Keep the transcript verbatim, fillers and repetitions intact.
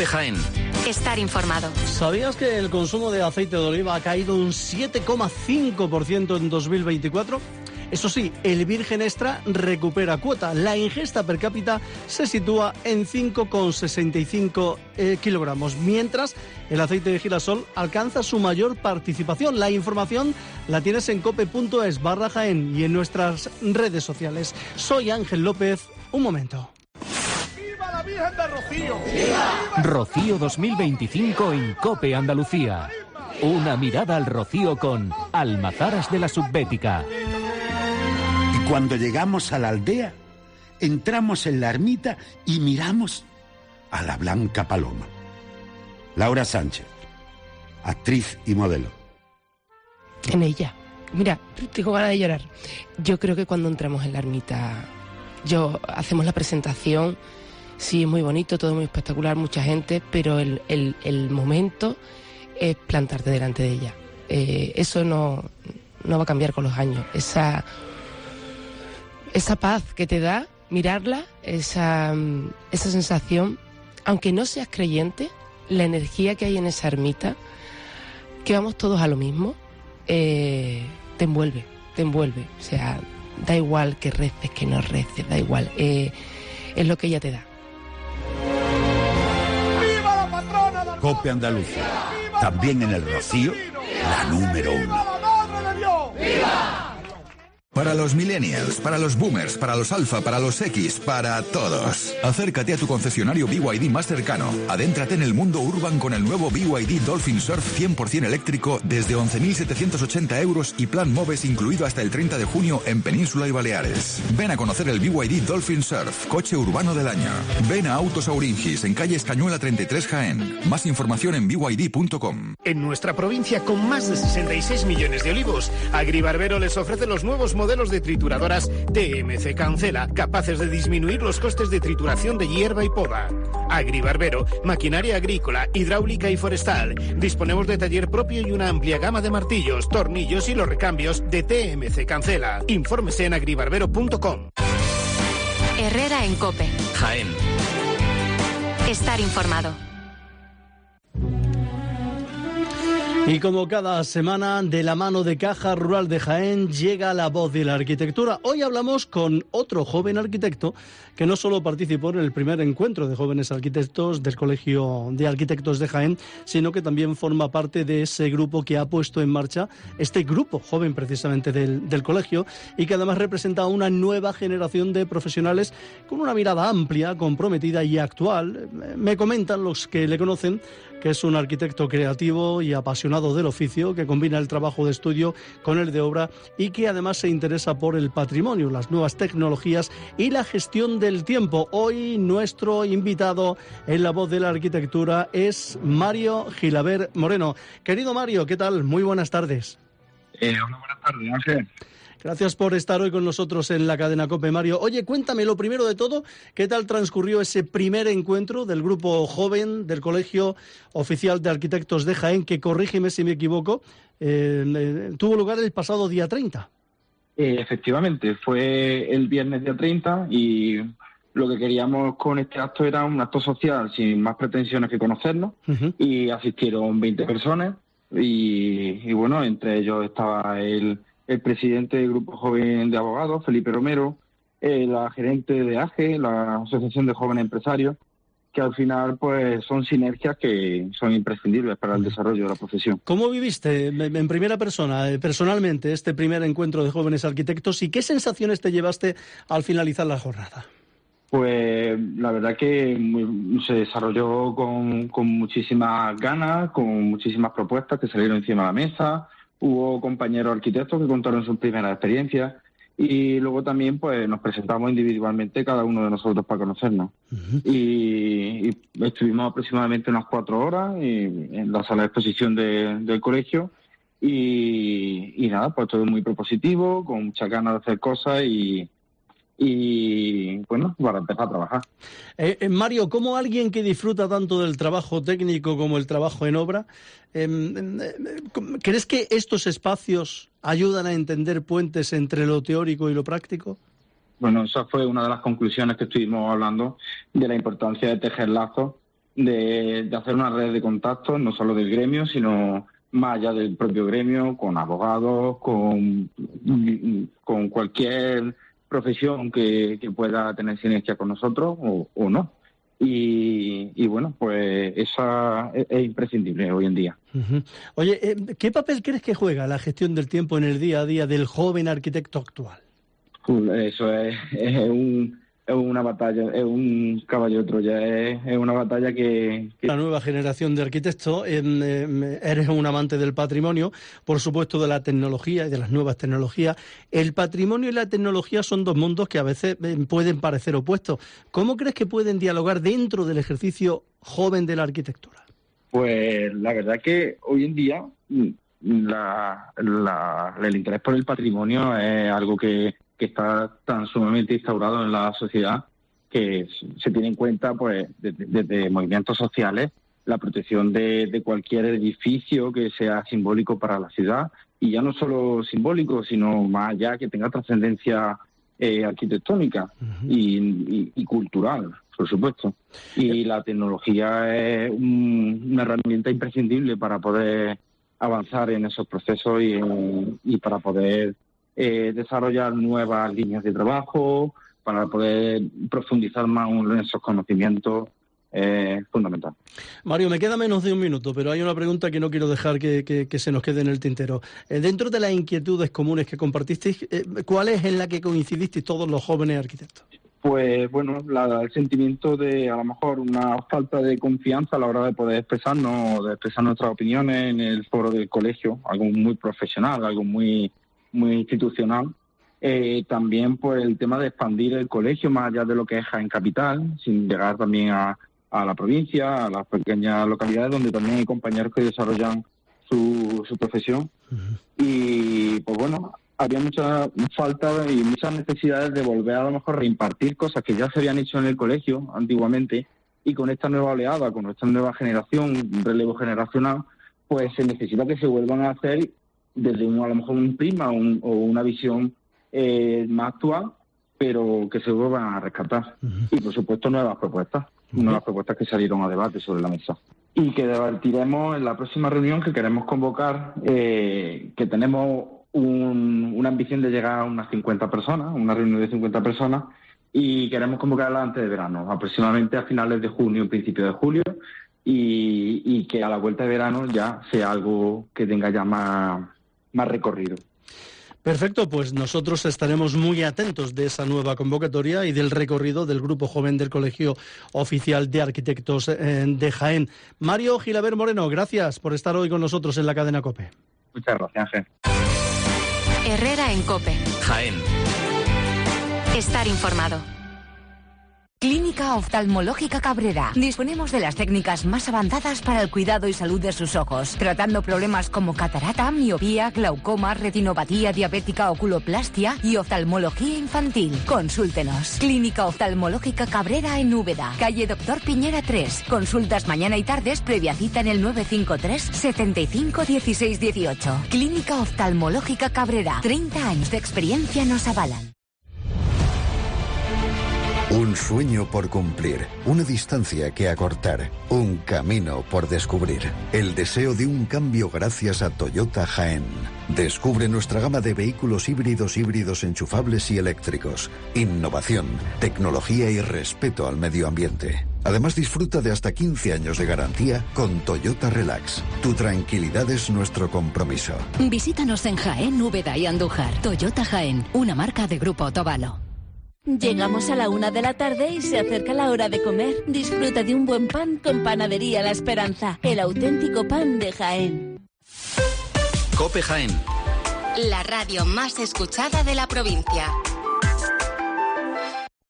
COPE Jaén. Estar informado. ¿Sabías que el consumo de aceite de oliva ha caído un siete coma cinco por ciento en dos mil veinticuatro? Eso sí, el virgen extra recupera cuota. La ingesta per cápita se sitúa en cinco coma sesenta y cinco eh, kilogramos, mientras el aceite de girasol alcanza su mayor participación. La información la tienes en cope.es barra Jaén y en nuestras redes sociales. Soy Ángel López. Un momento. ¡Viva la Virgen de Rocío! ¡Viva! Rocío dos mil veinticinco en COPE Andalucía. Una mirada al Rocío con Almazaras de la Subbética. Y cuando llegamos a la aldea, entramos en la ermita y miramos a la Blanca Paloma. Laura Sánchez, actriz y modelo. En ella. Mira, tengo ganas de llorar. Yo creo que cuando entramos en la ermita, yo hacemos la presentación, sí, es muy bonito, todo muy espectacular, mucha gente, pero el, el, el momento es plantarte delante de ella. Eh, eso no, no va a cambiar con los años. Esa... Esa paz que te da mirarla, esa, esa sensación, aunque no seas creyente, la energía que hay en esa ermita, que vamos todos a lo mismo, eh, te envuelve, te envuelve. O sea, da igual que reces, que no reces, da igual. Eh, es lo que ella te da. ¡Viva la patrona del COPE Andalucía, también en el Rocío, la número uno. ¡Viva la Madre de Dios! ¡Viva! Para los millennials, para los boomers, para los alfa, para los X, para todos. Acércate a tu concesionario B Y D más cercano. Adéntrate en el mundo urban con el nuevo B Y D Dolphin Surf cien por ciento eléctrico desde once mil setecientos ochenta euros y plan MOVES incluido hasta el treinta de junio en Península y Baleares. Ven a conocer el B Y D Dolphin Surf, coche urbano del año. Ven a Autos Auringis, en calle Escañuela treinta y tres Jaén. Más información en b y d punto com. En nuestra provincia, con más de sesenta y seis millones de olivos, Agribarbero les ofrece los nuevos modelos de trituradoras T M C Cancela, capaces de disminuir los costes de trituración de hierba y poda. Agribarbero, maquinaria agrícola, hidráulica y forestal. Disponemos de taller propio y una amplia gama de martillos, tornillos y los recambios de T M C Cancela. Infórmese en agribarbero punto com. Herrera en COPE. Jaén. Estar informado. Y como cada semana, de la mano de Caja Rural de Jaén, llega la voz de la arquitectura. Hoy hablamos con otro joven arquitecto que no solo participó en el primer encuentro de jóvenes arquitectos del Colegio de Arquitectos de Jaén, sino que también forma parte de ese grupo que ha puesto en marcha este grupo joven precisamente del, del colegio, y que además representa una nueva generación de profesionales con una mirada amplia, comprometida y actual. Me comentan los que le conocen que es un arquitecto creativo y apasionado del oficio, que combina el trabajo de estudio con el de obra y que además se interesa por el patrimonio, las nuevas tecnologías y la gestión del tiempo. Hoy nuestro invitado en La Voz de la Arquitectura es Mario Gilaber Moreno. Querido Mario, ¿qué tal? Muy buenas tardes. Eh, hola, buenas tardes, Ángel. Gracias por estar hoy con nosotros en la cadena COPE, Mario. Oye, cuéntame lo primero de todo, ¿qué tal transcurrió ese primer encuentro del grupo joven del Colegio Oficial de Arquitectos de Jaén, que, corrígeme si me equivoco, eh, tuvo lugar el pasado día treinta? Eh, efectivamente, fue el viernes día treinta y lo que queríamos con este acto era un acto social sin más pretensiones que conocernos. Uh-huh. Y asistieron veinte personas y, y bueno, entre ellos estaba el... el presidente del Grupo Joven de Abogados, Felipe Romero, eh, la gerente de A G E, la Asociación de Jóvenes Empresarios, que al final pues son sinergias que son imprescindibles para el desarrollo de la profesión. ¿Cómo viviste en primera persona, personalmente, este primer encuentro de jóvenes arquitectos y qué sensaciones te llevaste al finalizar la jornada? Pues la verdad que muy, se desarrolló con, con muchísimas ganas, con muchísimas propuestas que salieron encima de la mesa. Hubo compañeros arquitectos que contaron sus primeras experiencias y luego también pues nos presentamos individualmente cada uno de nosotros para conocernos. Uh-huh. y, y estuvimos aproximadamente unas cuatro horas y, en la sala de exposición de, del colegio y, y nada, pues todo muy propositivo, con muchas ganas de hacer cosas y... y bueno, para empezar a trabajar. Eh, eh, Mario, ¿cómo alguien que disfruta tanto del trabajo técnico como el trabajo en obra, eh, eh, ¿crees que estos espacios ayudan a entender puentes entre lo teórico y lo práctico? Bueno, esa fue una de las conclusiones que estuvimos hablando, de la importancia de tejer lazos de, de hacer una red de contactos, no solo del gremio, sino más allá del propio gremio, con abogados, con, con cualquier profesión que, que pueda tener sinergia con nosotros o, o no. Y, y bueno, pues esa es, es imprescindible hoy en día. Uh-huh. Oye, eh, ¿qué papel crees que juega la gestión del tiempo en el día a día del joven arquitecto actual? Eso es, es un... es una batalla, es un caballo de Troya, es, es una batalla que, que... La nueva generación de arquitectos, eh, eh, eres un amante del patrimonio, por supuesto de la tecnología y de las nuevas tecnologías. El patrimonio y la tecnología son dos mundos que a veces eh, pueden parecer opuestos. ¿Cómo crees que pueden dialogar dentro del ejercicio joven de la arquitectura? Pues la verdad que hoy en día la, la, el interés por el patrimonio es algo que que está tan sumamente instaurado en la sociedad que se tiene en cuenta pues desde, desde movimientos sociales la protección de, de cualquier edificio que sea simbólico para la ciudad, y ya no solo simbólico, sino más allá, que tenga trascendencia eh, arquitectónica uh-huh. y, y, y cultural, por supuesto. Y la tecnología es un, una herramienta imprescindible para poder avanzar en esos procesos y, en, y para poder Eh, desarrollar nuevas líneas de trabajo, para poder profundizar más en esos conocimientos, es eh, fundamental. Mario, me queda menos de un minuto, pero hay una pregunta que no quiero dejar que, que, que se nos quede en el tintero. Eh, dentro de las inquietudes comunes que compartisteis, eh, ¿cuál es en la que coincidisteis todos los jóvenes arquitectos? Pues bueno, la, el sentimiento de a lo mejor una falta de confianza a la hora de poder expresarnos, de expresar nuestras opiniones en el foro del colegio, algo muy profesional, algo muy muy institucional. Eh, también pues el tema de expandir el colegio más allá de lo que es Jaén Capital, sin llegar también a, a la provincia, a las pequeñas localidades donde también hay compañeros que desarrollan su, su profesión. Uh-huh. Y pues bueno, había mucha falta y muchas necesidades de volver a lo mejor a reimpartir cosas que ya se habían hecho en el colegio antiguamente, y con esta nueva oleada, con esta nueva generación, un relevo generacional, pues se necesita que se vuelvan a hacer desde un, a lo mejor un prisma un, o una visión eh, más actual, pero que se vuelvan a rescatar. Uh-huh. Y, por supuesto, nuevas propuestas, uh-huh. nuevas propuestas que salieron a debate sobre la mesa. Y que debatiremos en la próxima reunión que queremos convocar, eh, que tenemos un, una ambición de llegar a unas cincuenta personas, una reunión de cincuenta personas, y queremos convocarla antes de verano, aproximadamente a finales de junio, principio de julio, y, y que a la vuelta de verano ya sea algo que tenga ya más... más recorrido. Perfecto, pues nosotros estaremos muy atentos de esa nueva convocatoria y del recorrido del Grupo Joven del Colegio Oficial de Arquitectos de Jaén. Mario Gilabert Moreno, gracias por estar hoy con nosotros en la cadena COPE. Muchas gracias, Ángel. Herrera en COPE. Jaén. Estar informado. Clínica Oftalmológica Cabrera. Disponemos de las técnicas más avanzadas para el cuidado y salud de sus ojos, tratando problemas como catarata, miopía, glaucoma, retinopatía diabética, oculoplastia y oftalmología infantil. Consúltenos. Clínica Oftalmológica Cabrera en Úbeda, calle Doctor Piñera tres. Consultas mañana y tardes previa cita en el nueve cinco tres, setenta y cinco, dieciséis dieciocho. Clínica Oftalmológica Cabrera. treinta años de experiencia nos avalan. Un sueño por cumplir, una distancia que acortar, un camino por descubrir. El deseo de un cambio gracias a Toyota Jaén. Descubre nuestra gama de vehículos híbridos, híbridos enchufables y eléctricos. Innovación, tecnología y respeto al medio ambiente. Además, disfruta de hasta quince años de garantía con Toyota Relax. Tu tranquilidad es nuestro compromiso. Visítanos en Jaén, Úbeda y Andújar. Toyota Jaén, una marca de Grupo Otavalo. Llegamos a la una de la tarde y se acerca la hora de comer. Disfruta de un buen pan con Panadería La Esperanza, el auténtico pan de Jaén. COPE Jaén. La radio más escuchada de la provincia.